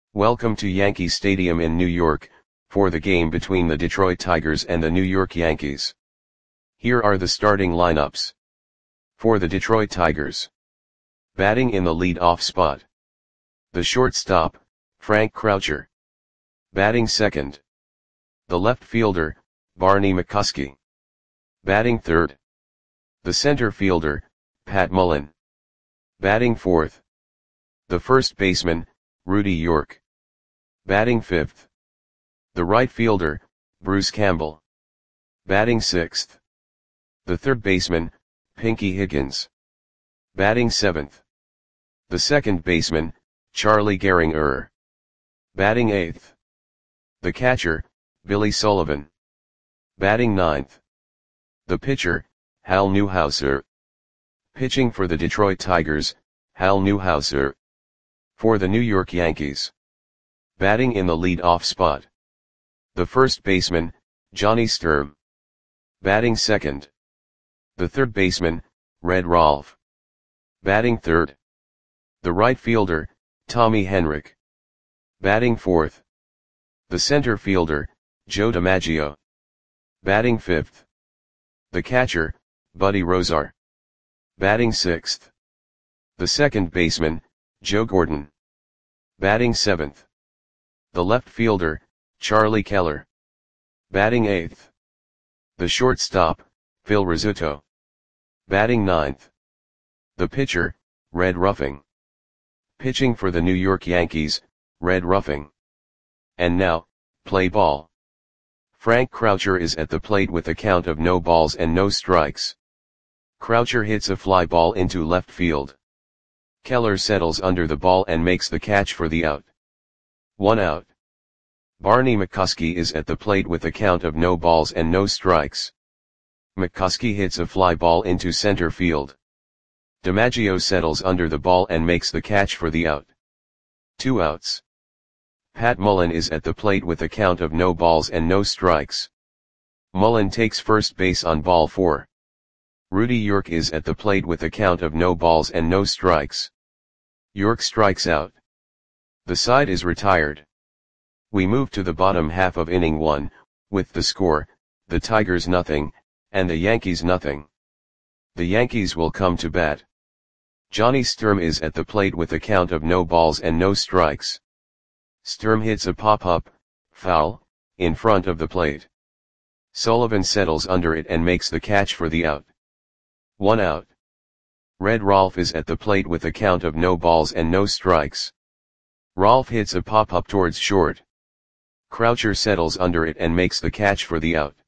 Welcome to Yankee Stadium in New York, for the game between the Detroit Tigers and the New York Yankees. Here are the starting lineups. For the Detroit Tigers. Batting in the lead-off spot. The shortstop, Frank Croucher. Batting second. The left fielder, Barney McCuskey. Batting third. The center fielder, Pat Mullen. Batting fourth. The first baseman, Rudy York. Batting fifth. The right fielder, Bruce Campbell. Batting sixth. The third baseman, Pinky Higgins. Batting seventh. The second baseman, Charlie Gehringer. Batting eighth. The catcher, Billy Sullivan. Batting ninth. The pitcher, Hal Newhouser. Pitching for the Detroit Tigers, Hal Newhouser. For the New York Yankees. Batting in the lead-off spot. The first baseman, Johnny Sturm. Batting second. The third baseman, Red Rolfe. Batting third. The right fielder, Tommy Henrich. Batting fourth. The center fielder, Joe DiMaggio. Batting fifth. The catcher, Buddy Rozar. Batting sixth. The second baseman, Joe Gordon. Batting seventh. The left fielder, Charlie Keller. Batting eighth. The shortstop, Phil Rizzuto. Batting ninth. The pitcher, Red Ruffing. Pitching for the New York Yankees, Red Ruffing. And now, play ball. Frank Croucher is at the plate with a count of no balls and no strikes. Croucher hits a fly ball into left field. Keller settles under the ball and makes the catch for the out. 1 out. Barney McCuskey is at the plate with a count of no balls and no strikes. McCuskey hits a fly ball into center field. DiMaggio settles under the ball and makes the catch for the out. 2 outs. Pat Mullen is at the plate with a count of no balls and no strikes. Mullen takes first base on ball 4. Rudy York is at the plate with a count of no balls and no strikes. York strikes out. The side is retired. We move to the bottom half of inning 1, with the score, the Tigers nothing, and the Yankees nothing. The Yankees will come to bat. Johnny Sturm is at the plate with a count of no balls and no strikes. Sturm hits a pop-up, foul, in front of the plate. Sullivan settles under it and makes the catch for the out. 1 out. Red Rolfe is at the plate with a count of no balls and no strikes. Rolfe hits a pop-up towards short. Croucher settles under it and makes the catch for the out.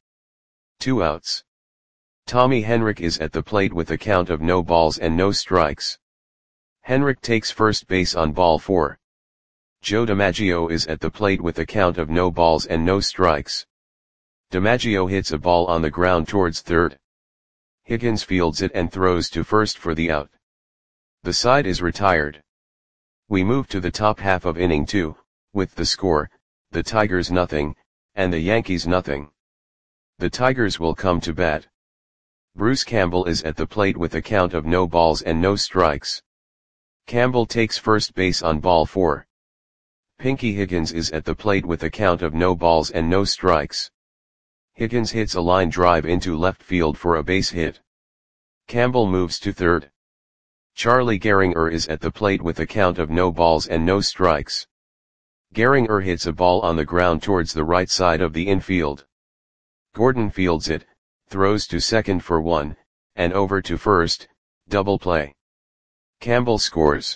2 outs. Tommy Henrich is at the plate with a count of no balls and no strikes. Henrich takes first base on ball 4. Joe DiMaggio is at the plate with a count of no balls and no strikes. DiMaggio hits a ball on the ground towards third. Higgins fields it and throws to first for the out. The side is retired. We move to the top half of inning 2, with the score, the Tigers nothing, and the Yankees nothing. The Tigers will come to bat. Bruce Campbell is at the plate with a count of no balls and no strikes. Campbell takes first base on ball 4. Pinky Higgins is at the plate with a count of no balls and no strikes. Higgins hits a line drive into left field for a base hit. Campbell moves to third. Charlie Gehringer is at the plate with a count of no balls and no strikes. Gehringer hits a ball on the ground towards the right side of the infield. Gordon fields it, throws to second for 1, and over to first, double play. Campbell scores.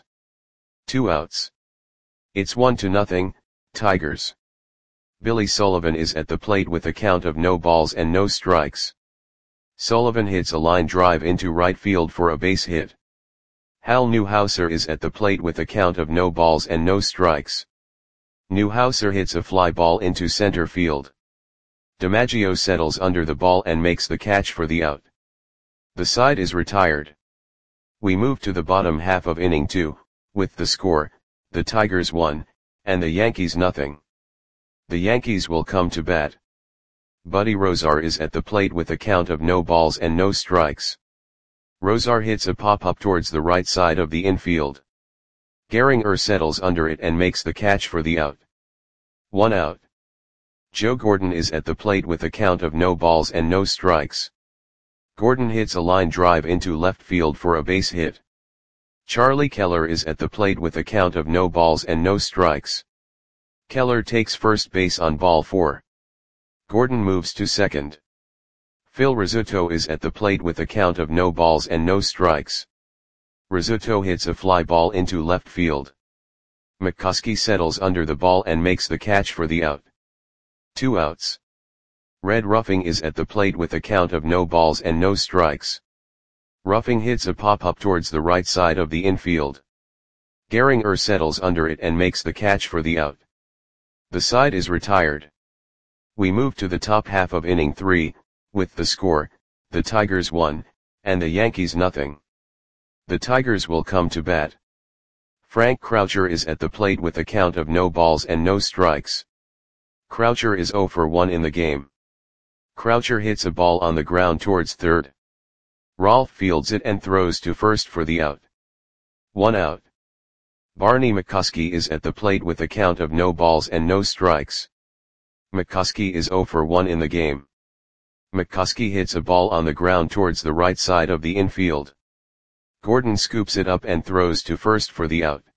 2 outs. It's 1-0, Tigers. Billy Sullivan is at the plate with a count of no balls and no strikes. Sullivan hits a line drive into right field for a base hit. Hal Newhouser is at the plate with a count of no balls and no strikes. Newhouser hits a fly ball into center field. DiMaggio settles under the ball and makes the catch for the out. The side is retired. We move to the bottom half of inning 2, with the score, the Tigers 1, and the Yankees nothing. The Yankees will come to bat. Buddy Rozar is at the plate with a count of no balls and no strikes. Rozar hits a pop-up towards the right side of the infield. Gehringer settles under it and makes the catch for the out. 1 out. Joe Gordon is at the plate with a count of no balls and no strikes. Gordon hits a line drive into left field for a base hit. Charlie Keller is at the plate with a count of no balls and no strikes. Keller takes first base on ball 4. Gordon moves to second. Phil Rizzuto is at the plate with a count of no balls and no strikes. Rizzuto hits a fly ball into left field. McCuskey settles under the ball and makes the catch for the out. 2 outs. Red Ruffing is at the plate with a count of no balls and no strikes. Ruffing hits a pop-up towards the right side of the infield. Gehringer settles under it and makes the catch for the out. The side is retired. We move to the top half of inning 3, with the score, the Tigers 1, and the Yankees nothing. The Tigers will come to bat. Frank Croucher is at the plate with a count of no balls and no strikes. Croucher is 0 for 1 in the game. Croucher hits a ball on the ground towards third. Rolfe fields it and throws to first for the out. 1 out. Barney McCuskey is at the plate with a count of no balls and no strikes. McCuskey is 0 for 1 in the game. McCuskey hits a ball on the ground towards the right side of the infield. Gordon scoops it up and throws to first for the out.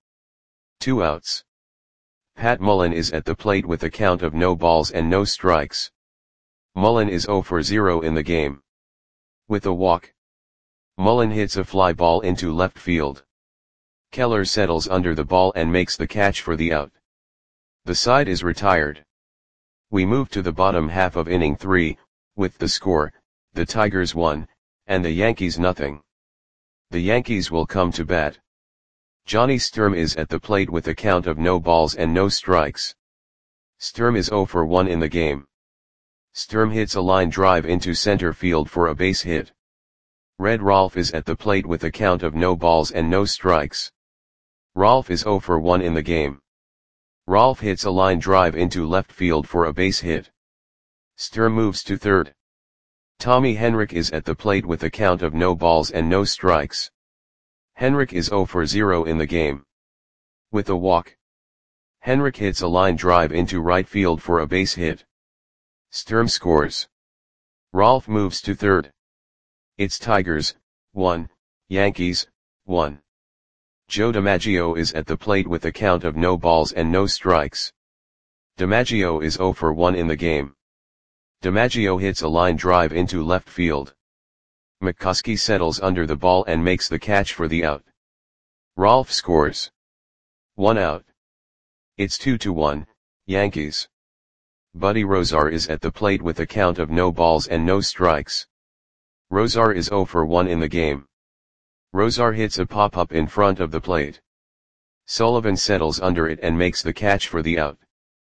2 outs. Pat Mullen is at the plate with a count of no balls and no strikes. Mullen is 0 for 0 in the game. With a walk, Mullen hits a fly ball into left field. Keller settles under the ball and makes the catch for the out. The side is retired. We move to the bottom half of inning 3, with the score, the Tigers 1, and the Yankees nothing. The Yankees will come to bat. Johnny Sturm is at the plate with a count of no balls and no strikes. Sturm is 0 for 1 in the game. Sturm hits a line drive into center field for a base hit. Red Rolfe is at the plate with a count of no balls and no strikes. Rolfe is 0 for 1 in the game. Rolfe hits a line drive into left field for a base hit. Sturm moves to third. Tommy Henrich is at the plate with a count of no balls and no strikes. Henrich is 0 for 0 in the game. With a walk, Henrich hits a line drive into right field for a base hit. Sturm scores. Rolfe moves to third. It's Tigers, 1, Yankees, 1. Joe DiMaggio is at the plate with a count of no balls and no strikes. DiMaggio is 0 for 1 in the game. DiMaggio hits a line drive into left field. McCuskey settles under the ball and makes the catch for the out. Rolfe scores. 1 out. It's 2-1, Yankees. Buddy Rozar is at the plate with a count of no balls and no strikes. Rozar is 0 for 1 in the game. Rozar hits a pop-up in front of the plate. Sullivan settles under it and makes the catch for the out.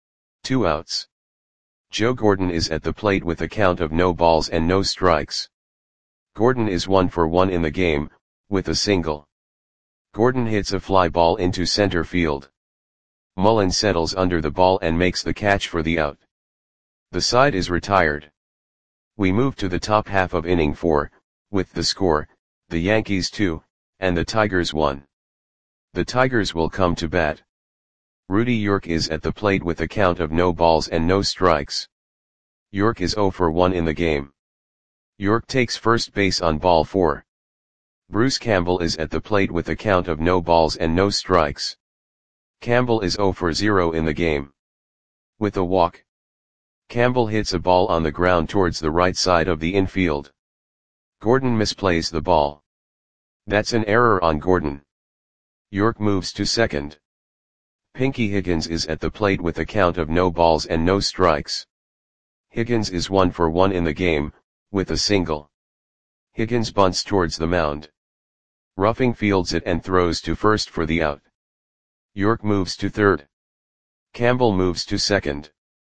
2 outs. Joe Gordon is at the plate with a count of no balls and no strikes. Gordon is 1 for 1 in the game, with a single. Gordon hits a fly ball into center field. Mullen settles under the ball and makes the catch for the out. The side is retired. We move to the top half of inning 4, with the score, the Yankees 2, and the Tigers 1. The Tigers will come to bat. Rudy York is at the plate with a count of no balls and no strikes. York is 0 for 1 in the game. York takes first base on ball 4. Bruce Campbell is at the plate with a count of no balls and no strikes. Campbell is 0 for 0 in the game. With a walk, Campbell hits a ball on the ground towards the right side of the infield. Gordon misplays the ball. That's an error on Gordon. York moves to second. Pinky Higgins is at the plate with a count of no balls and no strikes. Higgins is 1 for 1 in the game, with a single. Higgins bunts towards the mound. Ruffing fields it and throws to first for the out. York moves to third. Campbell moves to second.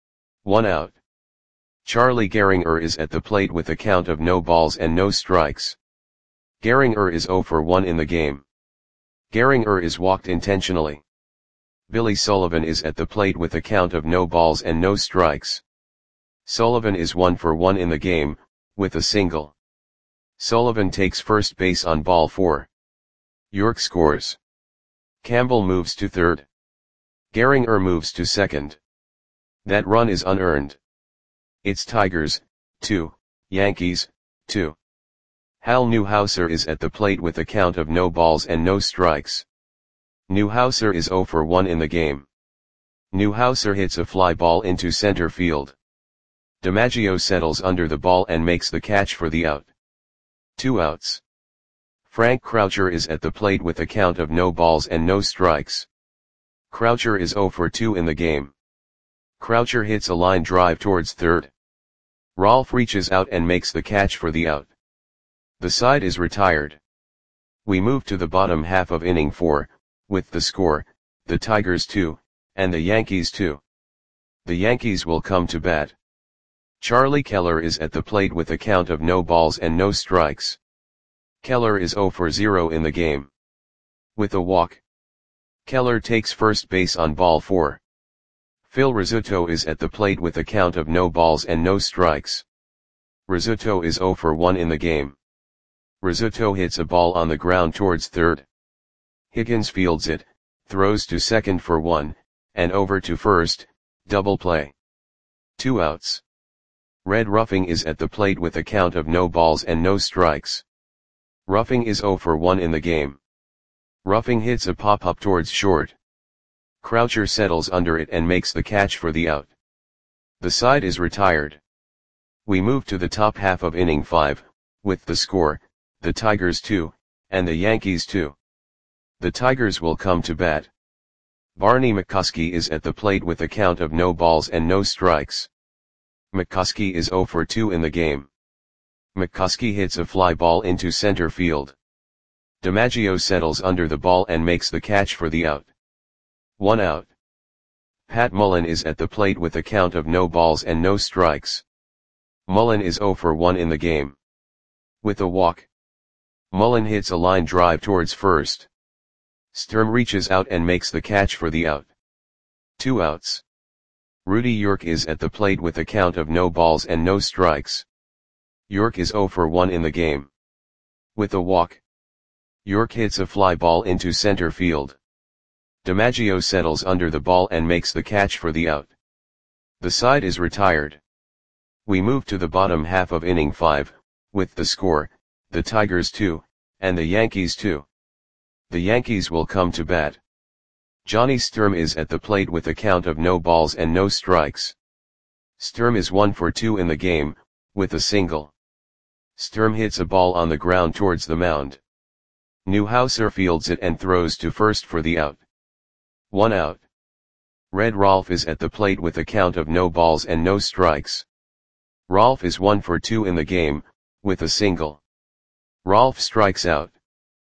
1 out. Charlie Gehringer is at the plate with a count of no balls and no strikes. Gehringer is 0 for 1 in the game. Gehringer is walked intentionally. Billy Sullivan is at the plate with a count of no balls and no strikes. Sullivan is 1 for 1 in the game, with a single. Sullivan takes first base on ball 4. York scores. Campbell moves to third. Gehringer moves to second. That run is unearned. It's Tigers, 2, Yankees, 2. Hal Newhouser is at the plate with a count of no balls and no strikes. Newhouser is 0 for 1 in the game. Newhouser hits a fly ball into center field. DiMaggio settles under the ball and makes the catch for the out. 2 outs. Frank Croucher is at the plate with a count of no balls and no strikes. Croucher is 0 for 2 in the game. Croucher hits a line drive towards third. Rolfe reaches out and makes the catch for the out. The side is retired. We move to the bottom half of inning 4, with the score, the Tigers 2, and the Yankees 2. The Yankees will come to bat. Charlie Keller is at the plate with a count of no balls and no strikes. Keller is 0 for 0 in the game. With a walk. Keller takes first base on ball 4. Phil Rizzuto is at the plate with a count of no balls and no strikes. Rizzuto is 0 for 1 in the game. Rizzuto hits a ball on the ground towards third. Higgins fields it, throws to second for 1, and over to first, double play. 2 outs. Red Ruffing is at the plate with a count of no balls and no strikes. Ruffing is 0 for 1 in the game. Ruffing hits a pop-up towards short. Croucher settles under it and makes the catch for the out. The side is retired. We move to the top half of inning 5, with the score, the Tigers 2, and the Yankees 2. The Tigers will come to bat. Barney McCoskey is at the plate with a count of no balls and no strikes. McCoskey is 0 for 2 in the game. McCoskey hits a fly ball into center field. DiMaggio settles under the ball and makes the catch for the out. 1 out. Pat Mullen is at the plate with a count of no balls and no strikes. Mullen is 0 for 1 in the game. With a walk. Mullen hits a line drive towards first. Sturm reaches out and makes the catch for the out. 2 outs. Rudy York is at the plate with a count of no balls and no strikes. York is 0 for 1 in the game. With a walk. York hits a fly ball into center field. DiMaggio settles under the ball and makes the catch for the out. The side is retired. We move to the bottom half of inning 5, with the score, the Tigers 2, and the Yankees 2. The Yankees will come to bat. Johnny Sturm is at the plate with a count of no balls and no strikes. Sturm is 1 for 2 in the game, with a single. Sturm hits a ball on the ground towards the mound. Newhouser fields it and throws to first for the out. 1 out. Red Rolfe is at the plate with a count of no balls and no strikes. Rolfe is 1 for 2 in the game, with a single. Rolfe strikes out.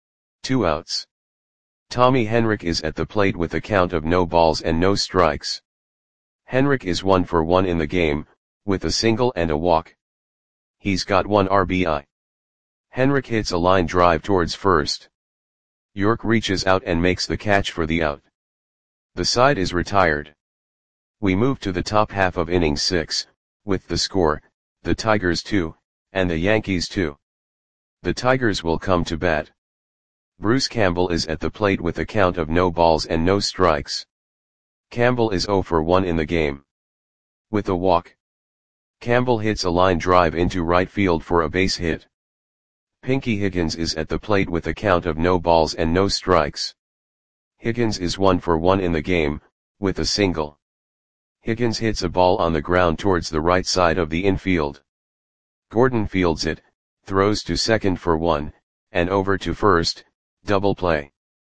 2 outs. Tommy Henrich is at the plate with a count of no balls and no strikes. Henrich is 1 for 1 in the game, with a single and a walk. He's got 1 RBI. Henrich hits a line drive towards first. York reaches out and makes the catch for the out. The side is retired. We move to the top half of inning 6, with the score, the Tigers 2, and the Yankees 2. The Tigers will come to bat. Bruce Campbell is at the plate with a count of no balls and no strikes. Campbell is 0 for 1 in the game. With a walk. Campbell hits a line drive into right field for a base hit. Pinky Higgins is at the plate with a count of no balls and no strikes. Higgins is 1 for 1 in the game, with a single. Higgins hits a ball on the ground towards the right side of the infield. Gordon fields it, throws to second for 1, and over to first, double play.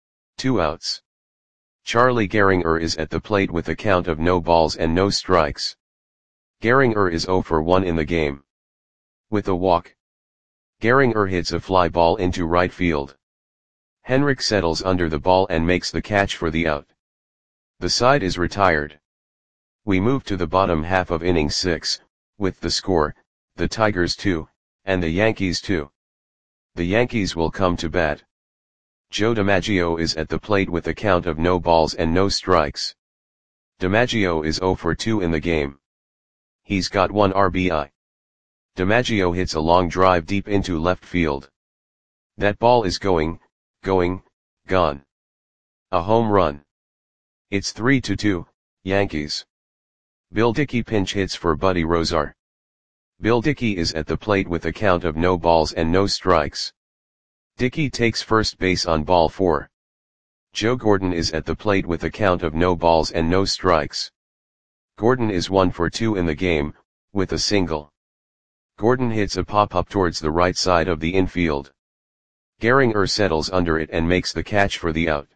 2 outs. Charlie Gehringer is at the plate with a count of no balls and no strikes. Gehringer is 0 for 1 in the game. With a walk. Gehringer hits a fly ball into right field. Henrich settles under the ball and makes the catch for the out. The side is retired. We move to the bottom half of inning 6, with the score, the Tigers 2, and the Yankees 2. The Yankees will come to bat. Joe DiMaggio is at the plate with a count of no balls and no strikes. DiMaggio is 0 for 2 in the game. He's got 1 RBI. DiMaggio hits a long drive deep into left field. That ball is gone. A home run. It's 3-2, Yankees. Bill Dickey pinch hits for Buddy Rozar. Bill Dickey is at the plate with a count of no balls and no strikes. Dickey takes first base on ball 4. Joe Gordon is at the plate with a count of no balls and no strikes. Gordon is 1 for 2 in the game, with a single. Gordon hits a pop-up towards the right side of the infield. Gehringer settles under it and makes the catch for the out.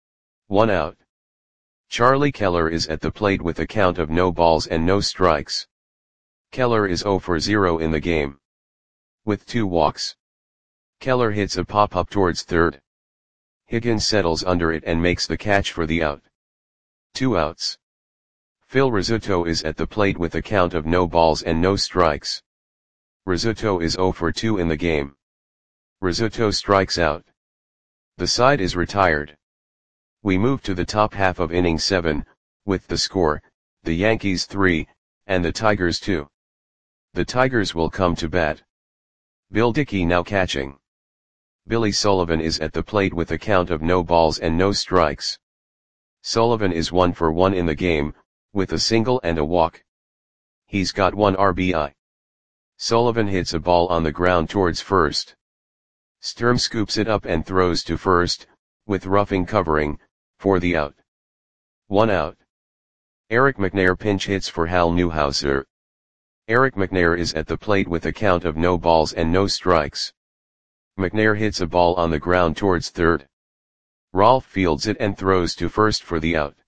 1 out. Charlie Keller is at the plate with a count of no balls and no strikes. Keller is 0 for 0 in the game. With 2 walks. Keller hits a pop-up towards third. Higgins settles under it and makes the catch for the out. 2 outs. Phil Rizzuto is at the plate with a count of no balls and no strikes. Rizzuto is 0 for 2 in the game. Rizzuto strikes out. The side is retired. We move to the top half of inning 7, with the score, the Yankees 3, and the Tigers 2. The Tigers will come to bat. Bill Dickey now catching. Billy Sullivan is at the plate with a count of no balls and no strikes. Sullivan is 1 for 1 in the game, with a single and a walk. He's got 1 RBI. Sullivan hits a ball on the ground towards first. Sturm scoops it up and throws to first, with roughing covering, for the out. 1 out. Eric McNair pinch hits for Hal Newhouser. Eric McNair is at the plate with a count of no balls and no strikes. McNair hits a ball on the ground towards third. Rolfe fields it and throws to first for the out.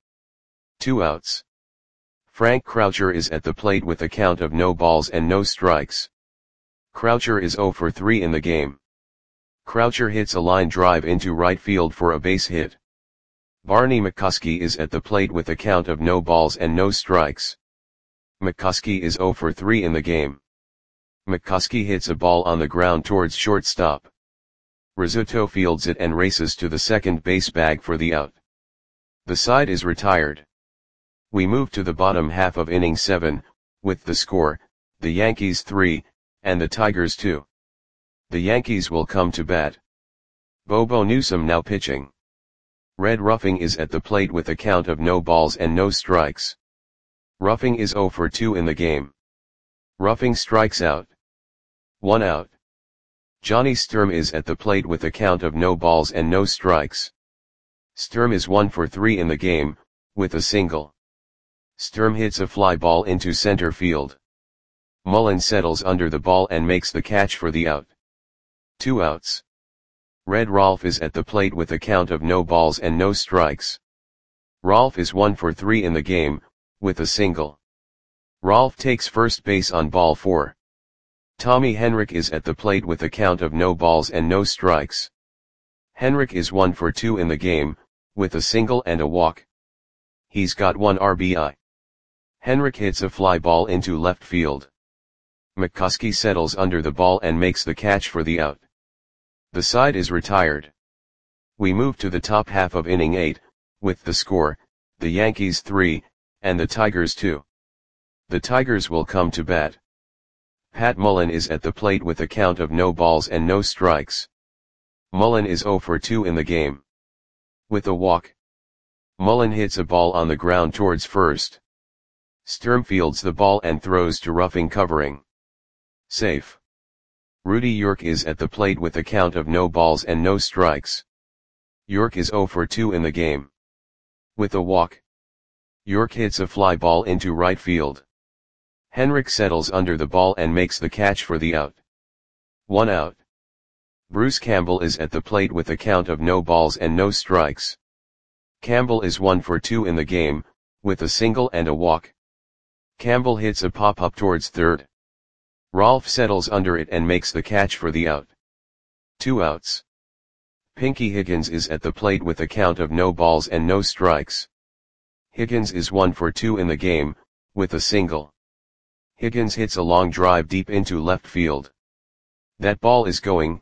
2 outs. Frank Croucher is at the plate with a count of no balls and no strikes. Croucher is 0 for 3 in the game. Croucher hits a line drive into right field for a base hit. Barney McCuskey is at the plate with a count of no balls and no strikes. McCuskey is 0 for 3 in the game. McCuskey hits a ball on the ground towards shortstop. Rizzuto fields it and races to the second base bag for the out. The side is retired. We move to the bottom half of inning 7, with the score, the Yankees 3, and the Tigers 2. The Yankees will come to bat. Bobo Newsom now pitching. Red Ruffing is at the plate with a count of no balls and no strikes. Ruffing is 0 for 2 in the game. Ruffing strikes out. 1 out. Johnny Sturm is at the plate with a count of no balls and no strikes. Sturm is 1 for 3 in the game, with a single. Sturm hits a fly ball into center field. Mullen settles under the ball and makes the catch for the out. 2 outs. Red Rolfe is at the plate with a count of no balls and no strikes. Rolfe is 1 for 3 in the game, with a single. Rolfe takes first base on ball 4. Tommy Henrich is at the plate with a count of no balls and no strikes. Henrich is 1 for 2 in the game, with a single and a walk. He's got 1 RBI. Henrich hits a fly ball into left field. McCuskey settles under the ball and makes the catch for the out. The side is retired. We move to the top half of inning 8, with the score, the Yankees 3, and the Tigers 2. The Tigers will come to bat. Pat Mullen is at the plate with a count of no balls and no strikes. Mullen is 0 for 2 in the game. With a walk. Mullen hits a ball on the ground towards first. Sturm fields the ball and throws to Ruffing covering. Safe. Rudy York is at the plate with a count of no balls and no strikes. York is 0 for 2 in the game. With a walk. York hits a fly ball into right field. Henrich settles under the ball and makes the catch for the out. 1 out. Bruce Campbell is at the plate with a count of no balls and no strikes. Campbell is 1 for 2 in the game, with a single and a walk. Campbell hits a pop-up towards third. Rolfe settles under it and makes the catch for the out. 2 outs. Pinky Higgins is at the plate with a count of no balls and no strikes. Higgins is 1 for 2 in the game, with a single. Higgins hits a long drive deep into left field. That ball is gone.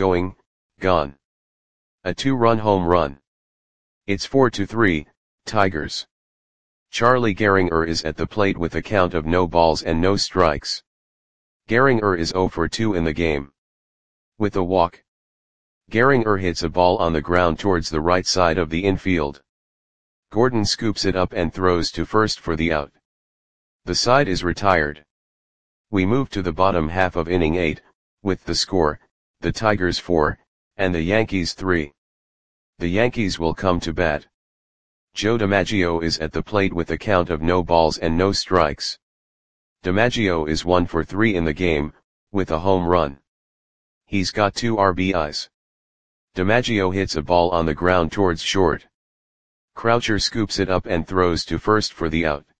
A 2-run home run. It's 4-3, Tigers. Charlie Gehringer is at the plate with a count of no balls and no strikes. Gehringer is 0 for 2 in the game. With a walk. Gehringer hits a ball on the ground towards the right side of the infield. Gordon scoops it up and throws to first for the out. The side is retired. We move to the bottom half of inning 8, with the score, the Tigers 4, and the Yankees 3. The Yankees will come to bat. Joe DiMaggio is at the plate with a count of no balls and no strikes. DiMaggio is 1 for 3 in the game, with a home run. He's got 2 RBIs. DiMaggio hits a ball on the ground towards short. Croucher scoops it up and throws to first for the out.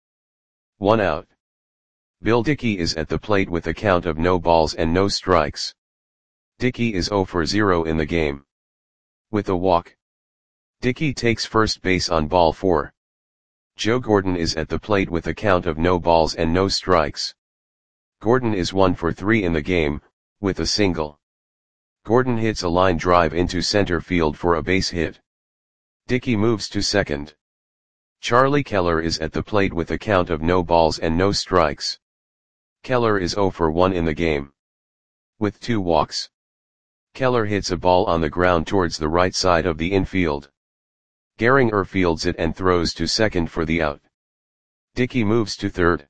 1 out. Bill Dickey is at the plate with a count of no balls and no strikes. Dickey is 0 for 0 in the game. With a walk. Dickey takes first base on ball 4. Joe Gordon is at the plate with a count of no balls and no strikes. Gordon is 1 for 3 in the game, with a single. Gordon hits a line drive into center field for a base hit. Dickey moves to second. Charlie Keller is at the plate with a count of no balls and no strikes. Keller is 0 for 1 in the game. With 2 walks. Keller hits a ball on the ground towards the right side of the infield. Gehringer fields it and throws to second for the out. Dickey moves to third.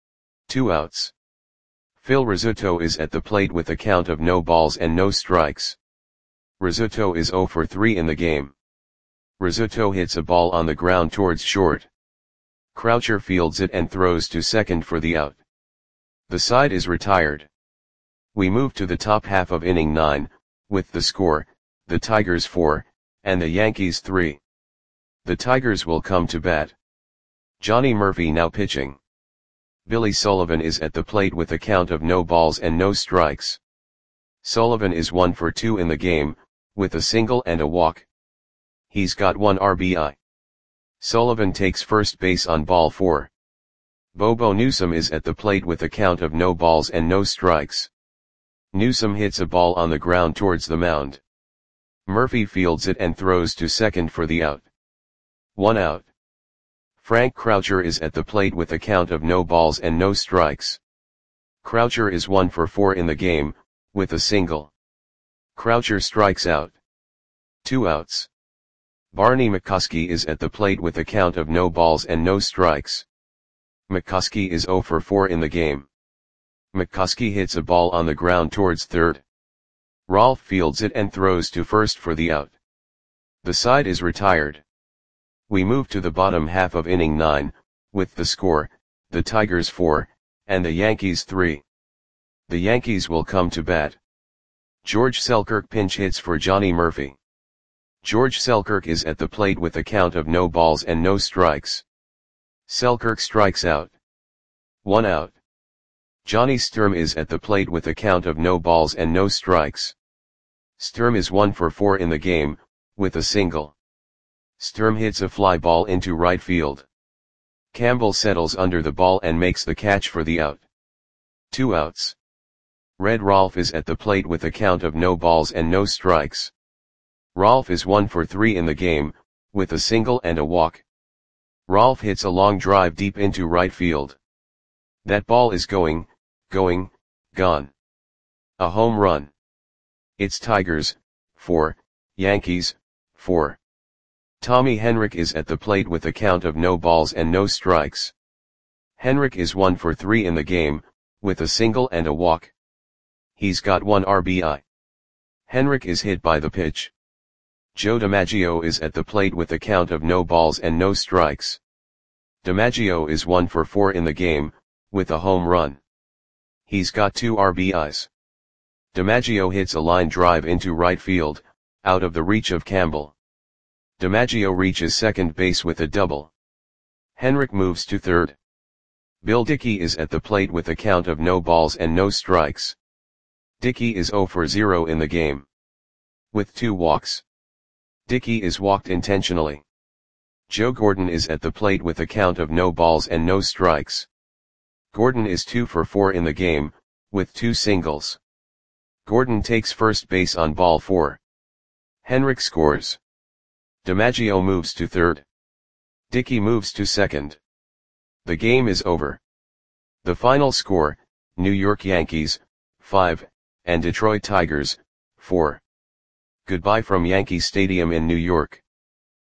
2 outs. Phil Rizzuto is at the plate with a count of no balls and no strikes. Rizzuto is 0 for 3 in the game. Rizzuto hits a ball on the ground towards short. Croucher fields it and throws to second for the out. The side is retired. We move to the top half of inning 9, with the score, the Tigers 4, and the Yankees 3. The Tigers will come to bat. Johnny Murphy now pitching. Billy Sullivan is at the plate with a count of no balls and no strikes. Sullivan is 1 for 2 in the game, with a single and a walk. He's got 1 RBI. Sullivan takes first base on ball 4. Bobo Newsom is at the plate with a count of no balls and no strikes. Newsom hits a ball on the ground towards the mound. Murphy fields it and throws to second for the out. 1 out. Frank Croucher is at the plate with a count of no balls and no strikes. Croucher is 1 for 4 in the game, with a single. Croucher strikes out. 2 outs. Barney McCoskey is at the plate with a count of no balls and no strikes. McCoskey is 0 for 4 in the game. McCoskey hits a ball on the ground towards third. Rolfe fields it and throws to first for the out. The side is retired. We move to the bottom half of inning 9, with the score, the Tigers 4, and the Yankees 3. The Yankees will come to bat. George Selkirk pinch hits for Johnny Murphy. George Selkirk is at the plate with a count of no balls and no strikes. Selkirk strikes out. 1 out. Johnny Sturm is at the plate with a count of no balls and no strikes. Sturm is 1 for 4 in the game, with a single. Sturm hits a fly ball into right field. Campbell settles under the ball and makes the catch for the out. 2 outs. Red Rolfe is at the plate with a count of no balls and no strikes. Rolfe is 1 for 3 in the game, with a single and a walk. Rolfe hits a long drive deep into right field. That ball is gone. A home run. It's Tigers 4, Yankees 4. Tommy Henrich is at the plate with a count of no balls and no strikes. Henrich is 1 for 3 in the game, with a single and a walk. He's got 1 RBI. Henrich is hit by the pitch. Joe DiMaggio is at the plate with a count of no balls and no strikes. DiMaggio is 1 for 4 in the game, with a home run. He's got 2 RBIs. DiMaggio hits a line drive into right field, out of the reach of Campbell. DiMaggio reaches second base with a double. Henrich moves to third. Bill Dickey is at the plate with a count of no balls and no strikes. Dickey is 0 for 0 in the game. With 2 walks. Dickey is walked intentionally. Joe Gordon is at the plate with a count of no balls and no strikes. Gordon is 2 for 4 in the game, with 2 singles. Gordon takes first base on ball 4. Henrich scores. DiMaggio moves to third. Dickey moves to second. The game is over. The final score, New York Yankees, 5, and Detroit Tigers, 4. Goodbye from Yankee Stadium in New York.